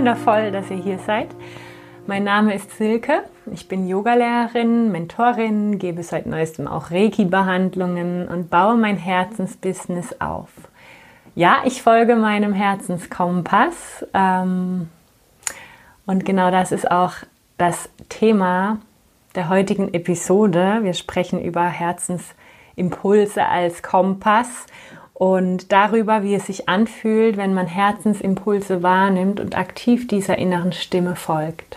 wundervoll, dass ihr hier seid. Mein Name ist Silke, ich bin Yogalehrerin, Mentorin, gebe seit neuestem auch Reiki-Behandlungen und baue mein Herzensbusiness auf. Ja, ich folge meinem Herzenskompass und genau das ist auch das Thema der heutigen Episode. Wir sprechen über Herzensimpulse als Kompass und darüber, wie es sich anfühlt, wenn man Herzensimpulse wahrnimmt und aktiv dieser inneren Stimme folgt.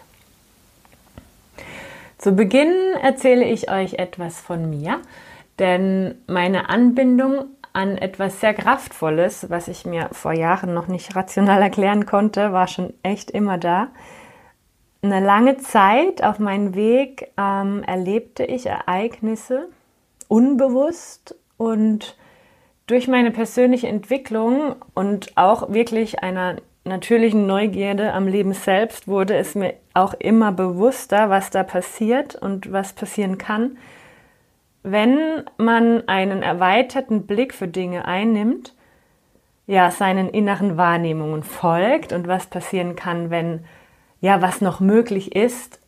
Zu Beginn erzähle ich euch etwas von mir, denn meine Anbindung an etwas sehr Kraftvolles, was ich mir vor Jahren noch nicht rational erklären konnte, war schon echt immer da. Eine lange Zeit auf meinem Weg erlebte ich Ereignisse unbewusst und durch meine persönliche Entwicklung und auch wirklich einer natürlichen Neugierde am Leben selbst wurde es mir auch immer bewusster, was da passiert und was passieren kann, wenn man einen erweiterten Blick für Dinge einnimmt, ja, seinen inneren Wahrnehmungen folgt und was passieren kann, wenn, ja, was noch möglich ist,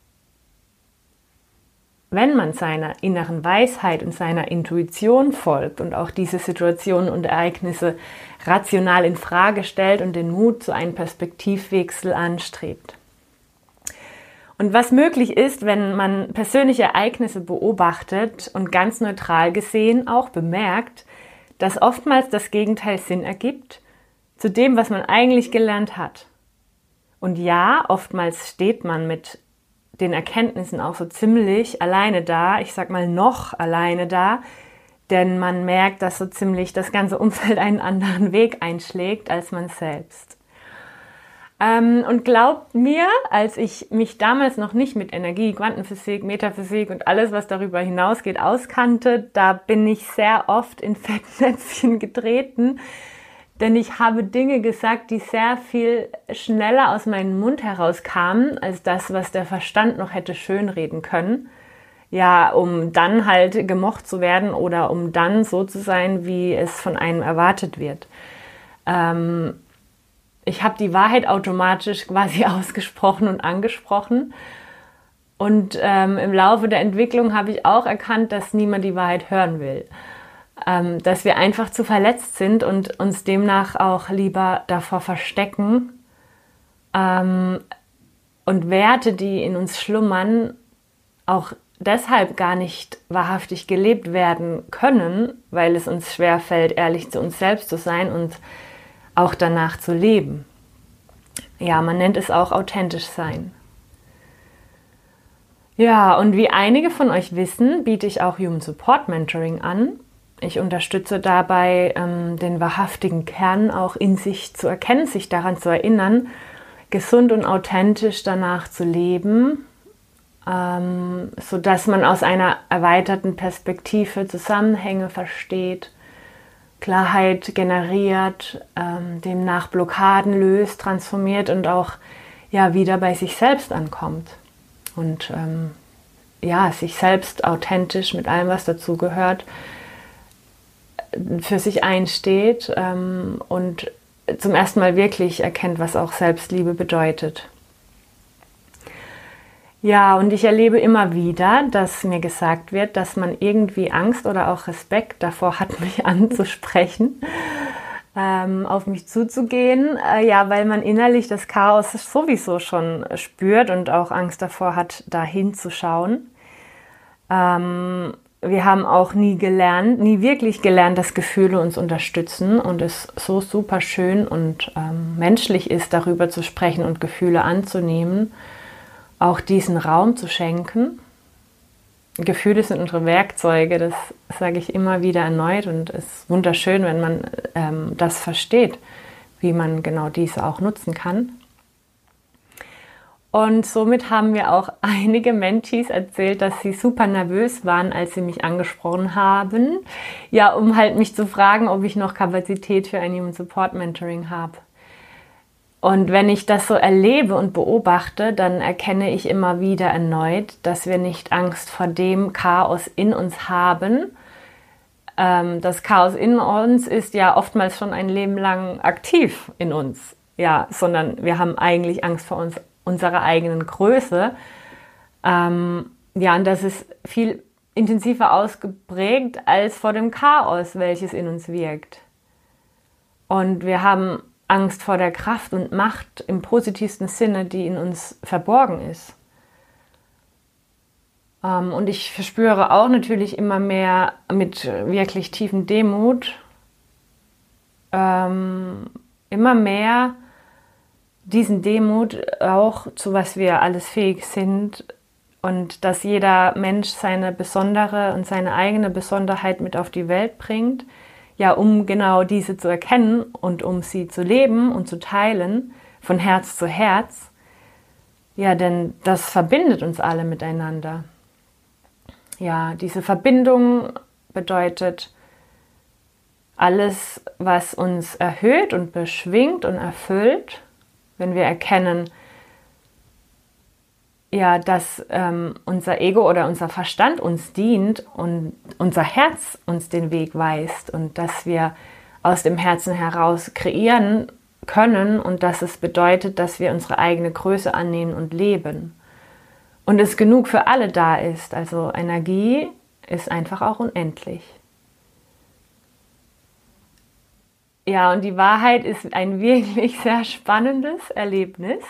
wenn man seiner inneren Weisheit und seiner Intuition folgt und auch diese Situationen und Ereignisse rational in Frage stellt und den Mut zu einem Perspektivwechsel anstrebt. Und was möglich ist, wenn man persönliche Ereignisse beobachtet und ganz neutral gesehen auch bemerkt, dass oftmals das Gegenteil Sinn ergibt zu dem, was man eigentlich gelernt hat. Und ja, oftmals steht man mit den Erkenntnissen auch so ziemlich alleine da, ich sag mal noch alleine da, denn man merkt, dass so ziemlich das ganze Umfeld einen anderen Weg einschlägt als man selbst. Und glaubt mir, als ich mich damals noch nicht mit Energie, Quantenphysik, Metaphysik und alles, was darüber hinausgeht, auskannte, da bin ich sehr oft in Fettnäpfchen getreten, denn ich habe Dinge gesagt, die sehr viel schneller aus meinem Mund herauskamen, als das, was der Verstand noch hätte schönreden können. Ja, um dann halt gemocht zu werden oder um dann so zu sein, wie es von einem erwartet wird. Ich habe die Wahrheit automatisch quasi ausgesprochen und angesprochen. Und im Laufe der Entwicklung habe ich auch erkannt, dass niemand die Wahrheit hören will. Dass wir einfach zu verletzt sind und uns demnach auch lieber davor verstecken und Werte, die in uns schlummern, auch deshalb gar nicht wahrhaftig gelebt werden können, weil es uns schwerfällt, ehrlich zu uns selbst zu sein und auch danach zu leben. Ja, man nennt es auch authentisch sein. Ja, und wie einige von euch wissen, biete ich auch Human Support Mentoring an. Ich unterstütze dabei, den wahrhaftigen Kern auch in sich zu erkennen, sich daran zu erinnern, gesund und authentisch danach zu leben, sodass man aus einer erweiterten Perspektive Zusammenhänge versteht, Klarheit generiert, demnach Blockaden löst, transformiert und auch ja, wieder bei sich selbst ankommt. Und ja, sich selbst authentisch mit allem, was dazugehört, für sich einsteht und zum ersten Mal wirklich erkennt, was auch Selbstliebe bedeutet. Ja, und ich erlebe immer wieder, dass mir gesagt wird, dass man irgendwie Angst oder auch Respekt davor hat, mich anzusprechen, auf mich zuzugehen, ja, weil man innerlich das Chaos sowieso schon spürt und auch Angst davor hat, da hinzuschauen. Wir haben auch nie wirklich gelernt, dass Gefühle uns unterstützen und es so super schön und menschlich ist, darüber zu sprechen und Gefühle anzunehmen, auch diesen Raum zu schenken. Gefühle sind unsere Werkzeuge, das sage ich immer wieder erneut und es ist wunderschön, wenn man das versteht, wie man genau diese auch nutzen kann. Und somit haben mir auch einige Mentees erzählt, dass sie super nervös waren, als sie mich angesprochen haben, ja, um halt mich zu fragen, ob ich noch Kapazität für ein Human Support Mentoring habe. Und wenn ich das so erlebe und beobachte, dann erkenne ich immer wieder erneut, dass wir nicht Angst vor dem Chaos in uns haben. Das Chaos in uns ist ja oftmals schon ein Leben lang aktiv in uns. sondern wir haben eigentlich Angst vor unserer eigenen Größe. Und das ist viel intensiver ausgeprägt als vor dem Chaos, welches in uns wirkt. Und wir haben Angst vor der Kraft und Macht im positivsten Sinne, die in uns verborgen ist. Und ich verspüre auch natürlich immer mehr mit wirklich tiefen Demut, immer mehr diesen Demut auch, zu was wir alles fähig sind und dass jeder Mensch seine besondere und seine eigene Besonderheit mit auf die Welt bringt, um genau diese zu erkennen und um sie zu leben und zu teilen, von Herz zu Herz. Denn das verbindet uns alle miteinander. Diese Verbindung bedeutet alles, was uns erhöht und beschwingt und erfüllt, wenn wir erkennen, dass unser Ego oder unser Verstand uns dient und unser Herz uns den Weg weist und dass wir aus dem Herzen heraus kreieren können und dass es bedeutet, dass wir unsere eigene Größe annehmen und leben. Und es genug für alle da ist. Also Energie ist einfach auch unendlich. Und die Wahrheit ist ein wirklich sehr spannendes Erlebnis.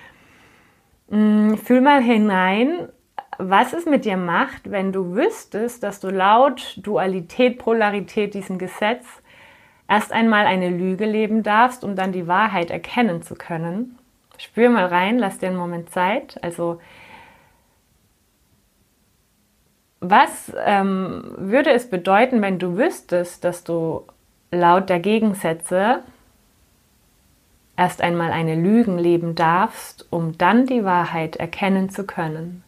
Fühl mal hinein, was es mit dir macht, wenn du wüsstest, dass du laut Dualität, Polarität, diesem Gesetz erst einmal eine Lüge leben darfst, um dann die Wahrheit erkennen zu können. Spür mal rein, lass dir einen Moment Zeit. Also was würde es bedeuten, wenn du wüsstest, dass du laut der Gegensätze erst einmal eine Lüge leben darfst, um dann die Wahrheit erkennen zu können?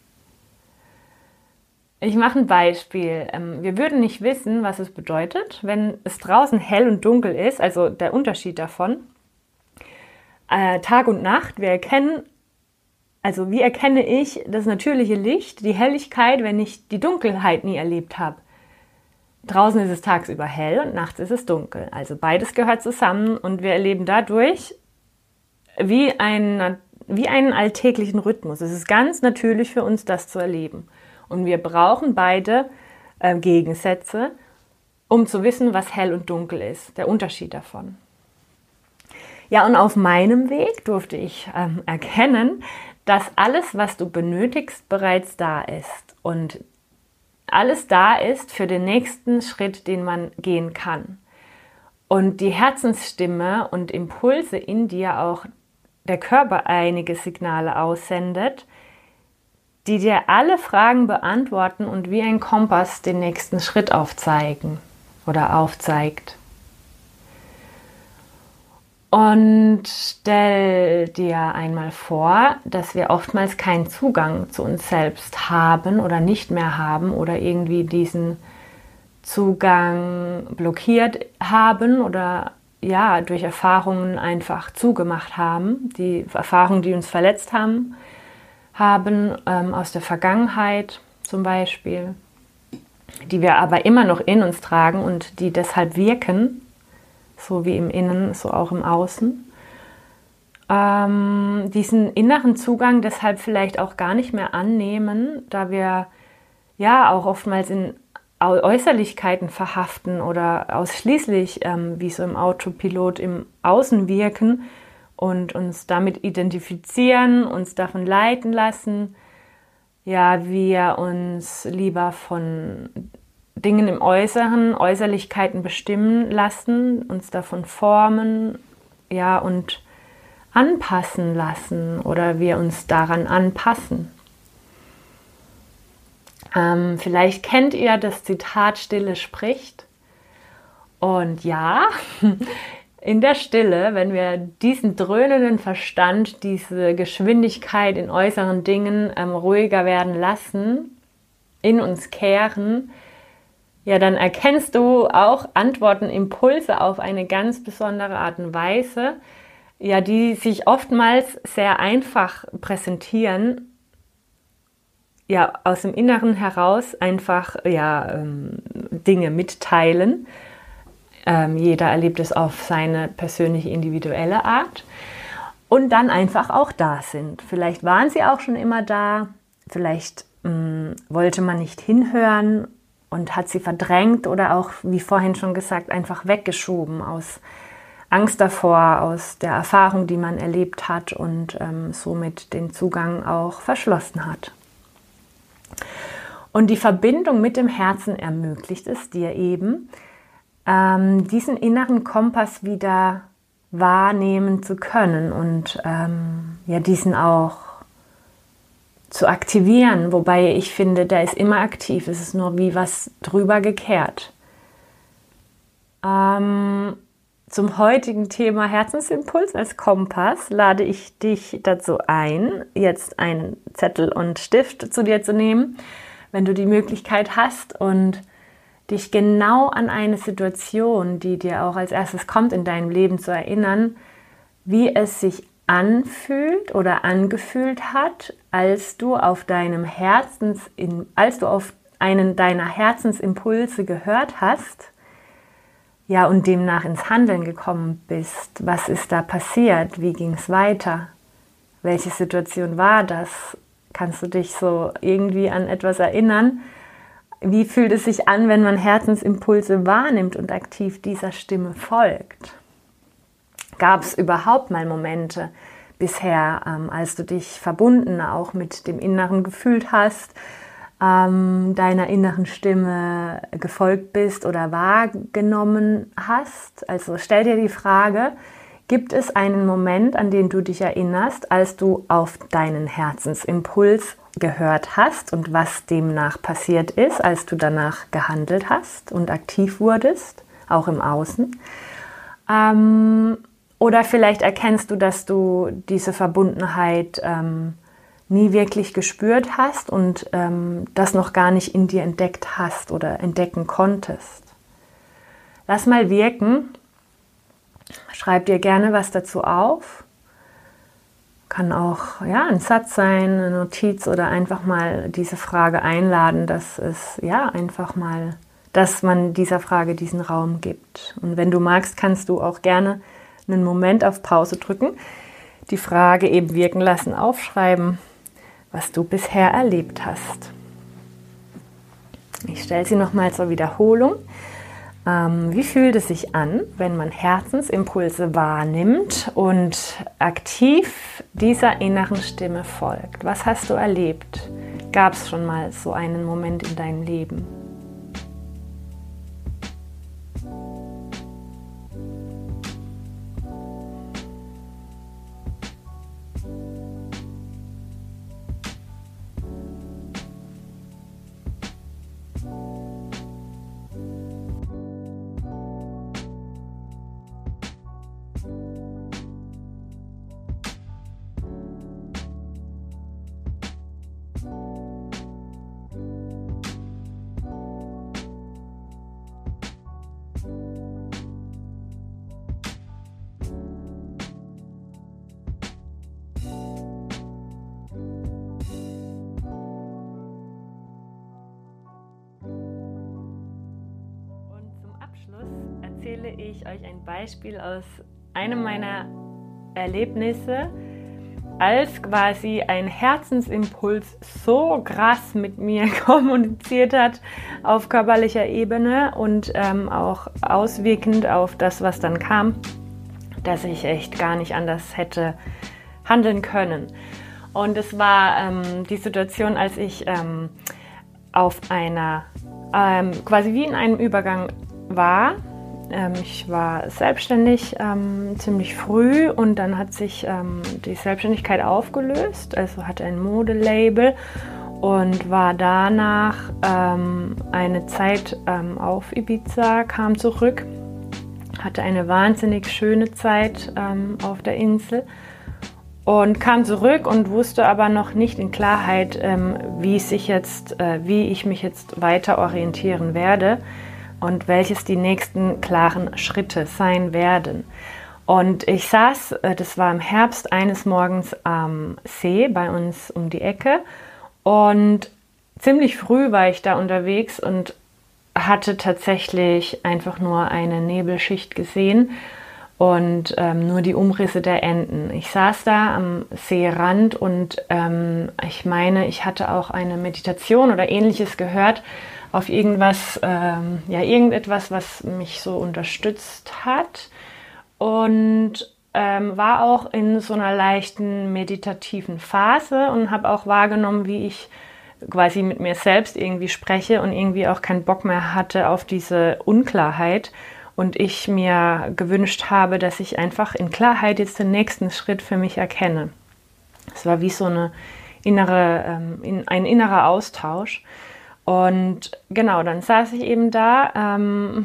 Ich mache ein Beispiel. Wir würden nicht wissen, was es bedeutet, wenn es draußen hell und dunkel ist, also der Unterschied davon. Tag und Nacht, wie erkenne ich das natürliche Licht, die Helligkeit, wenn ich die Dunkelheit nie erlebt habe? Draußen ist es tagsüber hell und nachts ist es dunkel. Also beides gehört zusammen und wir erleben dadurch wie einen alltäglichen Rhythmus. Es ist ganz natürlich für uns, das zu erleben. Und wir brauchen beide Gegensätze, um zu wissen, was hell und dunkel ist, der Unterschied davon. Und auf meinem Weg durfte ich erkennen, dass alles, was du benötigst, bereits da ist. Und alles da ist für den nächsten Schritt, den man gehen kann. Und die Herzensstimme und Impulse in dir, auch der Körper einige Signale aussendet, die dir alle Fragen beantworten und wie ein Kompass den nächsten Schritt aufzeigen oder aufzeigt. Und stell dir einmal vor, dass wir oftmals keinen Zugang zu uns selbst haben oder nicht mehr haben oder irgendwie diesen Zugang blockiert haben oder durch Erfahrungen einfach zugemacht haben, die Erfahrungen, die uns verletzt haben, aus der Vergangenheit zum Beispiel, die wir aber immer noch in uns tragen und die deshalb wirken, so wie im Innen, so auch im Außen. Diesen inneren Zugang deshalb vielleicht auch gar nicht mehr annehmen, da wir auch oftmals in Äußerlichkeiten verhaften oder ausschließlich wie so im Autopilot im Außen wirken und uns damit identifizieren, uns davon leiten lassen, wir uns lieber von Dingen im Äußeren, Äußerlichkeiten bestimmen lassen, uns davon formen, und anpassen lassen oder wir uns daran anpassen. Vielleicht kennt ihr das Zitat, Stille spricht. Und in der Stille, wenn wir diesen dröhnenden Verstand, diese Geschwindigkeit in äußeren Dingen ruhiger werden lassen, in uns kehren, dann erkennst du auch Antworten, Impulse auf eine ganz besondere Art und Weise, die sich oftmals sehr einfach präsentieren, aus dem Inneren heraus einfach Dinge mitteilen. Jeder erlebt es auf seine persönliche, individuelle Art. und dann einfach auch da sind. Vielleicht waren sie auch schon immer da, vielleicht wollte man nicht hinhören und hat sie verdrängt oder auch, wie vorhin schon gesagt, einfach weggeschoben aus Angst davor, aus der Erfahrung, die man erlebt hat und somit den Zugang auch verschlossen hat. Und die Verbindung mit dem Herzen ermöglicht es dir eben, diesen inneren Kompass wieder wahrnehmen zu können und diesen auch zu aktivieren, wobei ich finde, der ist immer aktiv, es ist nur wie was drüber gekehrt. Zum heutigen Thema Herzensimpuls als Kompass lade ich dich dazu ein, jetzt einen Zettel und Stift zu dir zu nehmen, wenn du die Möglichkeit hast und dich genau an eine Situation, die dir auch als erstes kommt in deinem Leben, zu erinnern, wie es sich anfühlt oder angefühlt hat, als du auf einen deiner Herzensimpulse gehört hast, ja, und demnach ins Handeln gekommen bist. Was ist da passiert? Wie ging es weiter? Welche Situation war das? Kannst du dich so irgendwie an etwas erinnern? Wie fühlt es sich an, wenn man Herzensimpulse wahrnimmt und aktiv dieser Stimme folgt? Gab es überhaupt mal Momente bisher, als du dich verbunden auch mit dem Inneren gefühlt hast, deiner inneren Stimme gefolgt bist oder wahrgenommen hast? Also stell dir die Frage, gibt es einen Moment, an den du dich erinnerst, als du auf deinen Herzensimpuls gehört hast und was demnach passiert ist, als du danach gehandelt hast und aktiv wurdest, auch im Außen? Oder vielleicht erkennst du, dass du diese Verbundenheit nie wirklich gespürt hast und das noch gar nicht in dir entdeckt hast oder entdecken konntest. Lass mal wirken. Schreib dir gerne was dazu auf. Kann auch ein Satz sein, eine Notiz oder einfach mal diese Frage einladen, dass man dieser Frage diesen Raum gibt. Und wenn du magst, kannst du auch gerne einen Moment auf Pause drücken, die Frage eben wirken lassen, aufschreiben, was du bisher erlebt hast. Ich stelle sie nochmal zur Wiederholung. Wie fühlt es sich an, wenn man Herzensimpulse wahrnimmt und aktiv dieser inneren Stimme folgt? Was hast du erlebt? Gab es schon mal so einen Moment in deinem Leben? Erzähle ich euch ein Beispiel aus einem meiner Erlebnisse, als quasi ein Herzensimpuls so krass mit mir kommuniziert hat auf körperlicher Ebene und auch auswirkend auf das, was dann kam, dass ich echt gar nicht anders hätte handeln können. Und es war die Situation, als ich auf einer, quasi wie in einem Übergang war. Ich war selbstständig ziemlich früh und dann hat sich die Selbstständigkeit aufgelöst, also hatte ein Modelabel und war danach eine Zeit auf Ibiza, kam zurück, hatte eine wahnsinnig schöne Zeit auf der Insel und kam zurück und wusste aber noch nicht in Klarheit, wie ich mich jetzt weiter orientieren werde und welches die nächsten klaren Schritte sein werden. Und ich saß, das war im Herbst, eines Morgens am See bei uns um die Ecke und ziemlich früh war ich da unterwegs und hatte tatsächlich einfach nur eine Nebelschicht gesehen und nur die Umrisse der Enten. Ich saß da am Seerand und ich meine, ich hatte auch eine Meditation oder ähnliches gehört auf irgendwas, irgendetwas, was mich so unterstützt hat, und war auch in so einer leichten meditativen Phase und habe auch wahrgenommen, wie ich quasi mit mir selbst irgendwie spreche und irgendwie auch keinen Bock mehr hatte auf diese Unklarheit und ich mir gewünscht habe, dass ich einfach in Klarheit jetzt den nächsten Schritt für mich erkenne. Es war wie so ein innerer Austausch. Und genau, dann saß ich eben da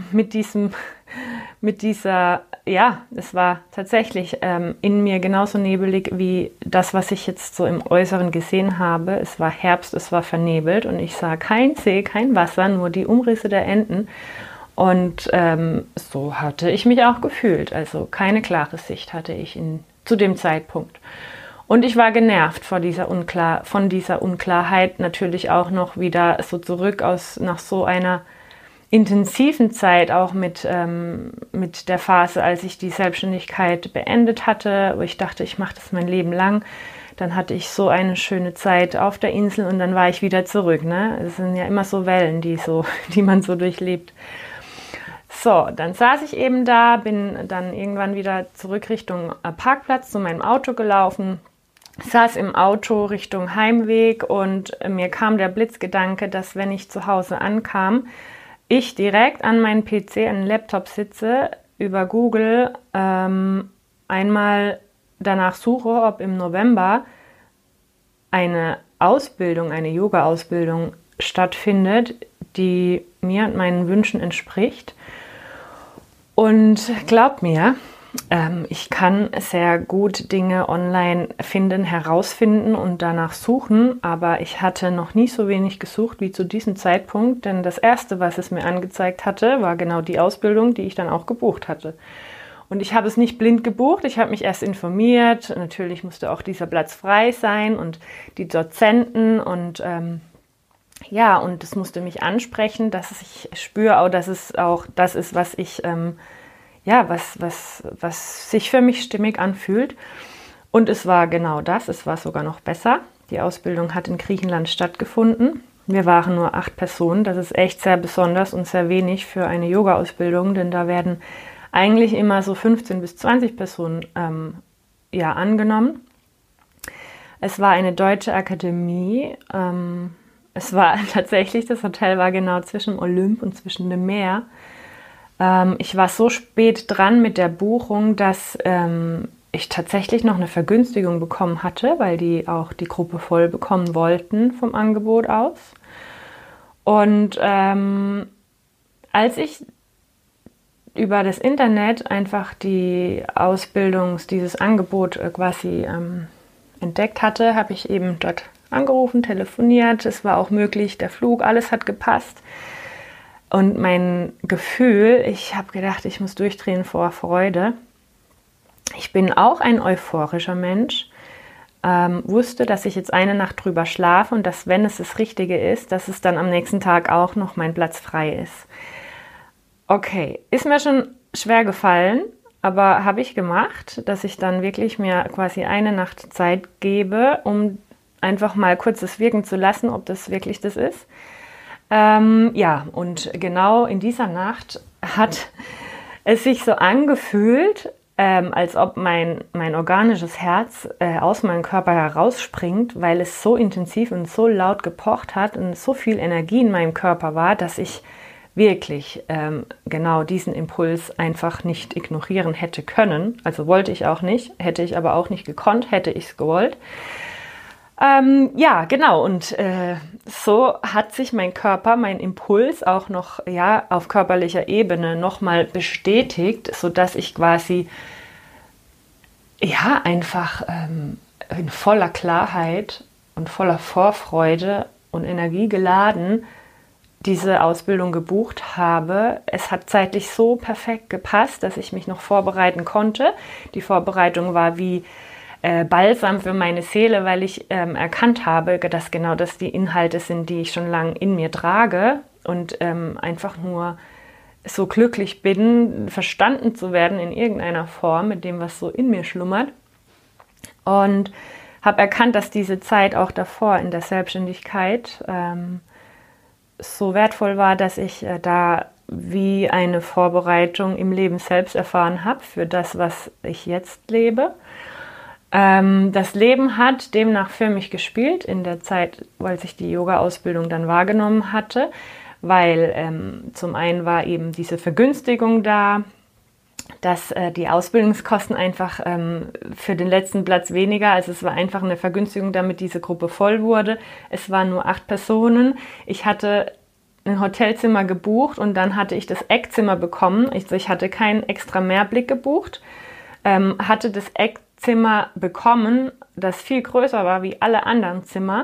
es war tatsächlich in mir genauso nebelig wie das, was ich jetzt so im Äußeren gesehen habe. Es war Herbst, es war vernebelt und ich sah kein See, kein Wasser, nur die Umrisse der Enten. Und so hatte ich mich auch gefühlt. Also keine klare Sicht hatte ich zu dem Zeitpunkt. Und ich war genervt von dieser Unklarheit, natürlich auch noch wieder so zurück nach so einer intensiven Zeit, auch mit der Phase, als ich die Selbstständigkeit beendet hatte, wo ich dachte, ich mache das mein Leben lang. Dann hatte ich so eine schöne Zeit auf der Insel und dann war ich wieder zurück. Ne? Es sind ja immer so Wellen, die man so durchlebt. So, dann saß ich eben da, bin dann irgendwann wieder zurück Richtung Parkplatz zu meinem Auto gelaufen, saß im Auto Richtung Heimweg und mir kam der Blitzgedanke, dass wenn ich zu Hause ankam, ich direkt an meinen PC, an den Laptop sitze, über Google einmal danach suche, ob im November eine Yoga-Ausbildung stattfindet, die mir und meinen Wünschen entspricht. Und glaub mir, ich kann sehr gut Dinge online herausfinden und danach suchen, aber ich hatte noch nie so wenig gesucht wie zu diesem Zeitpunkt, denn das Erste, was es mir angezeigt hatte, war genau die Ausbildung, die ich dann auch gebucht hatte. Und ich habe es nicht blind gebucht, ich habe mich erst informiert, natürlich musste auch dieser Platz frei sein und die Dozenten und und es musste mich ansprechen, dass ich spüre, dass es auch das ist, was ich was sich für mich stimmig anfühlt. Und es war genau das, es war sogar noch besser. Die Ausbildung hat in Griechenland stattgefunden. Wir waren nur 8 Personen, das ist echt sehr besonders und sehr wenig für eine Yoga-Ausbildung, denn da werden eigentlich immer so 15 bis 20 Personen angenommen. Es war eine deutsche Akademie. Es war tatsächlich, das Hotel war genau zwischen Olymp und zwischen dem Meer. Ich war so spät dran mit der Buchung, dass ich tatsächlich noch eine Vergünstigung bekommen hatte, weil die auch die Gruppe voll bekommen wollten vom Angebot aus. Und als ich über das Internet einfach dieses Angebot quasi entdeckt hatte, habe ich eben dort angerufen, telefoniert. Es war auch möglich, der Flug, alles hat gepasst. Und mein Gefühl, ich habe gedacht, ich muss durchdrehen vor Freude. Ich bin auch ein euphorischer Mensch, wusste, dass ich jetzt eine Nacht drüber schlafe und dass, wenn es das Richtige ist, dass es dann am nächsten Tag auch noch mein Platz frei ist. Okay, ist mir schon schwer gefallen, aber habe ich gemacht, dass ich dann wirklich mir quasi eine Nacht Zeit gebe, um einfach mal kurz das wirken zu lassen, ob das wirklich das ist. Und genau in dieser Nacht hat es sich so angefühlt, als ob mein organisches Herz aus meinem Körper herausspringt, weil es so intensiv und so laut gepocht hat und so viel Energie in meinem Körper war, dass ich wirklich genau diesen Impuls einfach nicht ignorieren hätte können. Also wollte ich auch nicht, hätte ich aber auch nicht gekonnt, hätte ich es gewollt. Und so hat sich mein Körper, mein Impuls auch noch auf körperlicher Ebene nochmal bestätigt, sodass ich quasi einfach in voller Klarheit und voller Vorfreude und Energie geladen diese Ausbildung gebucht habe. Es hat zeitlich so perfekt gepasst, dass ich mich noch vorbereiten konnte. Die Vorbereitung war wie Balsam für meine Seele, weil ich erkannt habe, dass genau das die Inhalte sind, die ich schon lange in mir trage und einfach nur so glücklich bin, verstanden zu werden in irgendeiner Form mit dem, was so in mir schlummert. Und habe erkannt, dass diese Zeit auch davor in der Selbstständigkeit so wertvoll war, dass ich da wie eine Vorbereitung im Leben selbst erfahren habe für das, was ich jetzt lebe. Das Leben hat demnach für mich gespielt in der Zeit, als ich die Yoga-Ausbildung dann wahrgenommen hatte, weil zum einen war eben diese Vergünstigung da, dass die Ausbildungskosten einfach für den letzten Platz weniger, also es war einfach eine Vergünstigung, damit diese Gruppe voll wurde. Es waren nur 8 Personen. Ich hatte ein Hotelzimmer gebucht und dann hatte ich das Eckzimmer bekommen. Ich hatte keinen extra Mehrblick gebucht, hatte das Eckzimmer bekommen, das viel größer war wie alle anderen Zimmer.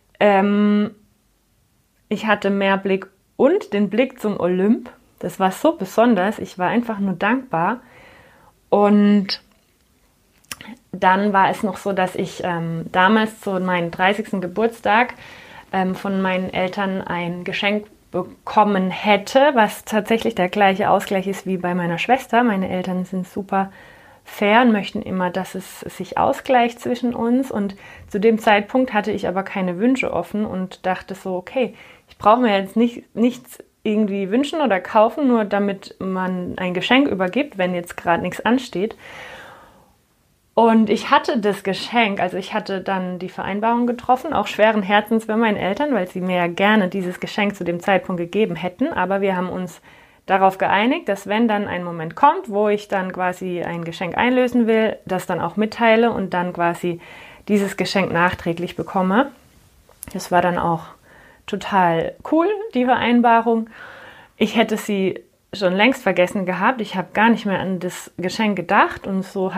Ich hatte Mehrblick und den Blick zum Olymp. Das war so besonders. Ich war einfach nur dankbar. Und dann war es noch so, dass ich damals zu meinem 30. Geburtstag von meinen Eltern ein Geschenk bekommen hätte, was tatsächlich der gleiche Ausgleich ist wie bei meiner Schwester. Meine Eltern sind super fair und möchten immer, dass es sich ausgleicht zwischen uns. Und zu dem Zeitpunkt hatte ich aber keine Wünsche offen und dachte so, okay, ich brauche mir jetzt nichts irgendwie wünschen oder kaufen, nur damit man ein Geschenk übergibt, wenn jetzt gerade nichts ansteht. Und ich hatte das Geschenk, also ich hatte dann die Vereinbarung getroffen, auch schweren Herzens bei meinen Eltern, weil sie mir ja gerne dieses Geschenk zu dem Zeitpunkt gegeben hätten. Aber wir haben uns darauf geeinigt, dass wenn dann ein Moment kommt, wo ich dann quasi ein Geschenk einlösen will, das dann auch mitteile und dann quasi dieses Geschenk nachträglich bekomme. Das war dann auch total cool, die Vereinbarung. Ich hätte sie schon längst vergessen gehabt. Ich habe gar nicht mehr an das Geschenk gedacht und so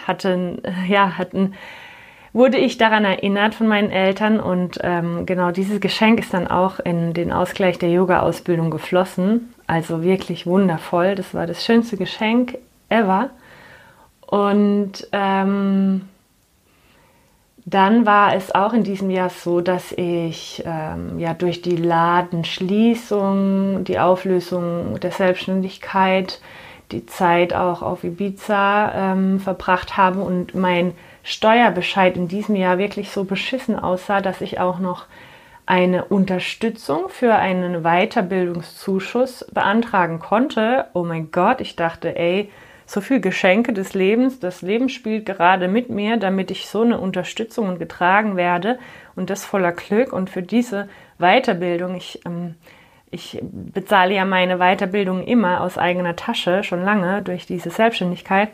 wurde ich daran erinnert von meinen Eltern und genau dieses Geschenk ist dann auch in den Ausgleich der Yoga-Ausbildung geflossen. Also wirklich wundervoll. Das war das schönste Geschenk ever. Und dann war es auch in diesem Jahr so, dass ich durch die Ladenschließung, die Auflösung der Selbstständigkeit, die Zeit auch auf Ibiza verbracht habe und mein Steuerbescheid in diesem Jahr wirklich so beschissen aussah, dass ich auch noch eine Unterstützung für einen Weiterbildungszuschuss beantragen konnte. Oh mein Gott, ich dachte, so viele Geschenke des Lebens, das Leben spielt gerade mit mir, damit ich so eine Unterstützung getragen werde und das voller Glück. Und für diese Weiterbildung, ich bezahle ja meine Weiterbildung immer aus eigener Tasche, schon lange durch diese Selbstständigkeit,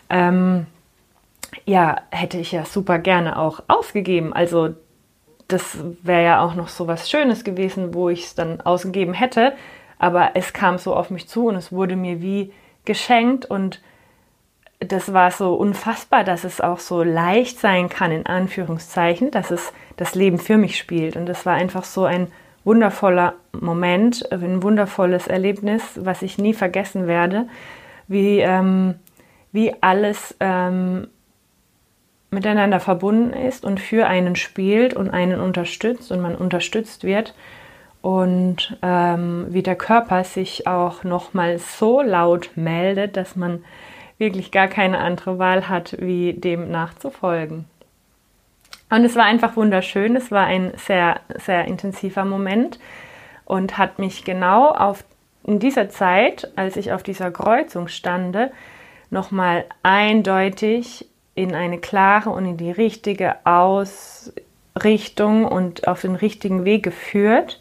hätte ich ja super gerne auch ausgegeben. Also das wäre ja auch noch so was Schönes gewesen, wo ich es dann ausgegeben hätte, aber es kam so auf mich zu und es wurde mir wie geschenkt und das war so unfassbar, dass es auch so leicht sein kann, in Anführungszeichen, dass es das Leben für mich spielt. Und das war einfach so ein wundervoller Moment, ein wundervolles Erlebnis, was ich nie vergessen werde, wie alles miteinander verbunden ist und für einen spielt und einen unterstützt und man unterstützt wird. Und wie der Körper sich auch nochmal so laut meldet, dass man wirklich gar keine andere Wahl hat, wie dem nachzufolgen. Und es war einfach wunderschön, es war ein sehr, sehr intensiver Moment und hat mich genau in dieser Zeit, als ich auf dieser Kreuzung stande, nochmal eindeutig in eine klare und in die richtige Ausrichtung und auf den richtigen Weg geführt,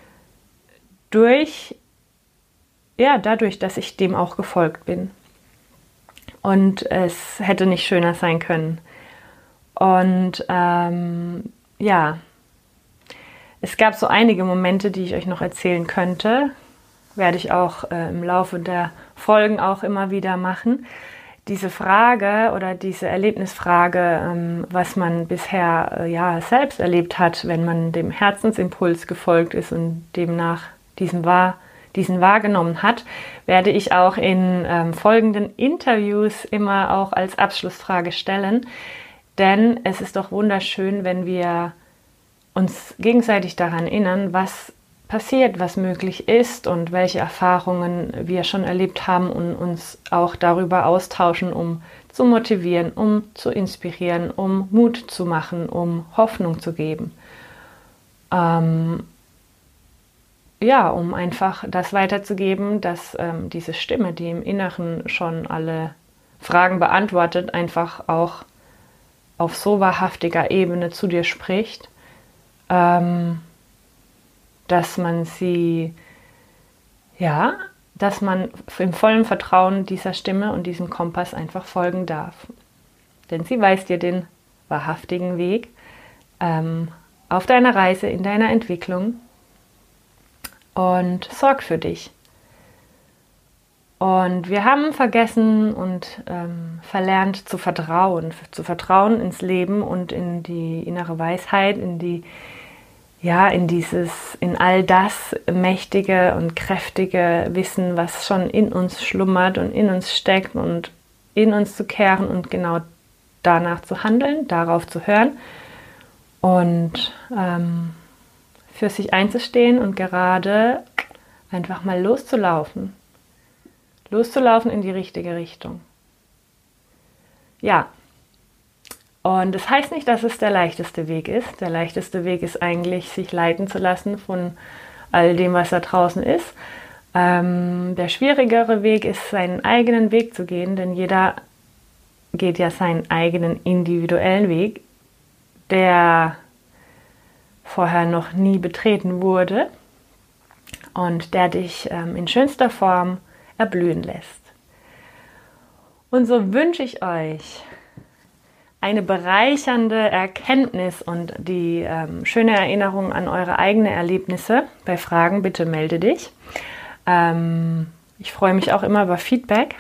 dadurch, dass ich dem auch gefolgt bin. Und es hätte nicht schöner sein können. Und es gab so einige Momente, die ich euch noch erzählen könnte. Werde ich auch im Laufe der Folgen auch immer wieder machen. Diese Frage oder diese Erlebnisfrage, was man bisher selbst erlebt hat, wenn man dem Herzensimpuls gefolgt ist und demnach diesen wahrgenommen hat, werde ich auch in folgenden Interviews immer auch als Abschlussfrage stellen. Denn es ist doch wunderschön, wenn wir uns gegenseitig daran erinnern, was passiert, was möglich ist und welche Erfahrungen wir schon erlebt haben und uns auch darüber austauschen, um zu motivieren, um zu inspirieren, um Mut zu machen, um Hoffnung zu geben. Um einfach das weiterzugeben, dass diese Stimme, die im Inneren schon alle Fragen beantwortet, einfach auch auf so wahrhaftiger Ebene zu dir spricht, dass man dass man im vollen Vertrauen dieser Stimme und diesem Kompass einfach folgen darf. Denn sie weist dir den wahrhaftigen Weg auf deiner Reise, in deiner Entwicklung und sorgt für dich. Und wir haben vergessen und verlernt zu vertrauen ins Leben und in die innere Weisheit, in all das mächtige und kräftige Wissen, was schon in uns schlummert und in uns steckt und in uns zu kehren und genau danach zu handeln, darauf zu hören und für sich einzustehen und gerade einfach mal loszulaufen in die richtige Richtung. Ja. Und das heißt nicht, dass es der leichteste Weg ist. Der leichteste Weg ist eigentlich, sich leiten zu lassen von all dem, was da draußen ist. Der schwierigere Weg ist, seinen eigenen Weg zu gehen, denn jeder geht ja seinen eigenen individuellen Weg, der vorher noch nie betreten wurde und der dich in schönster Form erblühen lässt. Und so wünsche ich euch eine bereichernde Erkenntnis und die schöne Erinnerung an eure eigenen Erlebnisse. Bei Fragen bitte melde dich. Ich freue mich auch immer über Feedback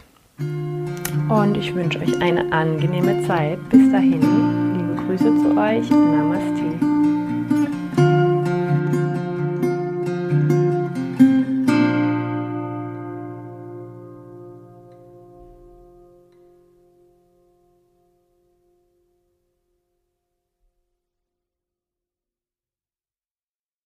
und ich wünsche euch eine angenehme Zeit. Bis dahin, liebe Grüße zu euch. Namaste.